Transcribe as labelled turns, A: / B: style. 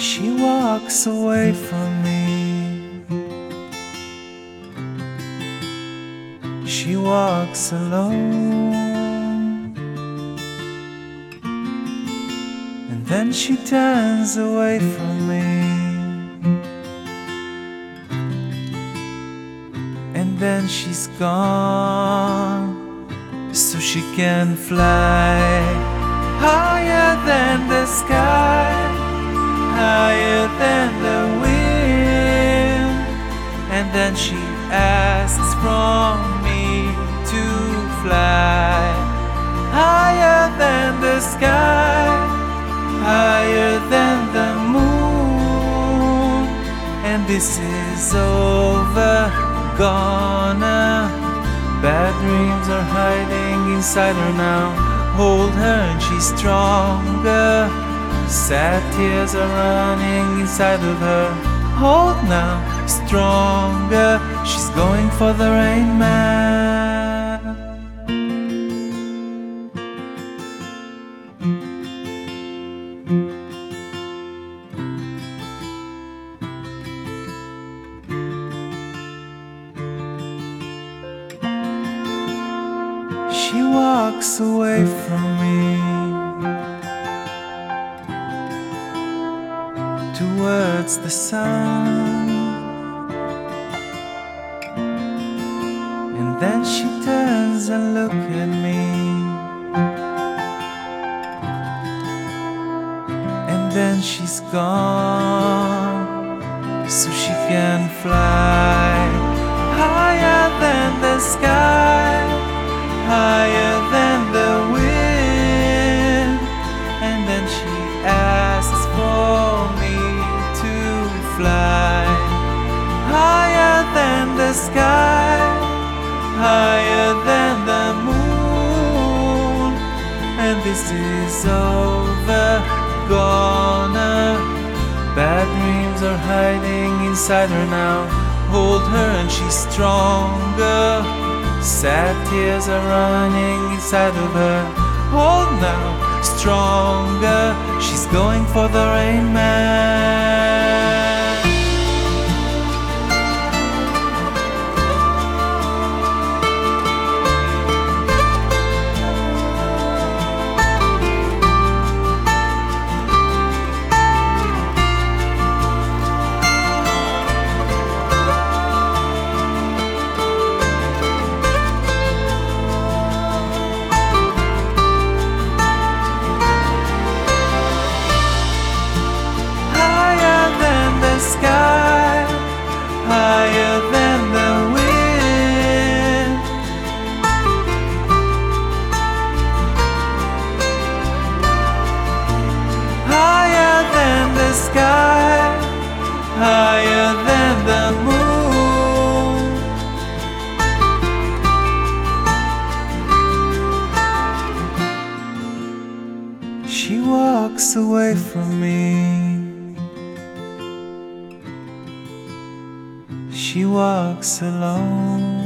A: She walks away from me. She walks alone, and then she turns away from me, and then she's gone, so she can fly higher than the sky, higher than the wind. And then she asks from me to fly higher than the sky, higher than the moon. And this is over, gonna. Bad dreams are hiding inside her now. Hold her and she's stronger. Sad tears are running inside of her. Hold now, stronger. She's going for the Rain Man. She walks away from me towards the sun, and then she turns and looks at me, and then she's gone, so she can fly higher than the sky, higher than the wind. And then she asks for me to fly higher than the sky, higher than the moon. And this is over, gonna. Bad dreams are hiding inside her now. Hold her and she's stronger. Sad tears are running inside of her. Hold now, stronger. She's going for the Rain Man. Sky, higher than the wind. Higher than the sky, higher than the moon. She walks away from me. She walks alone.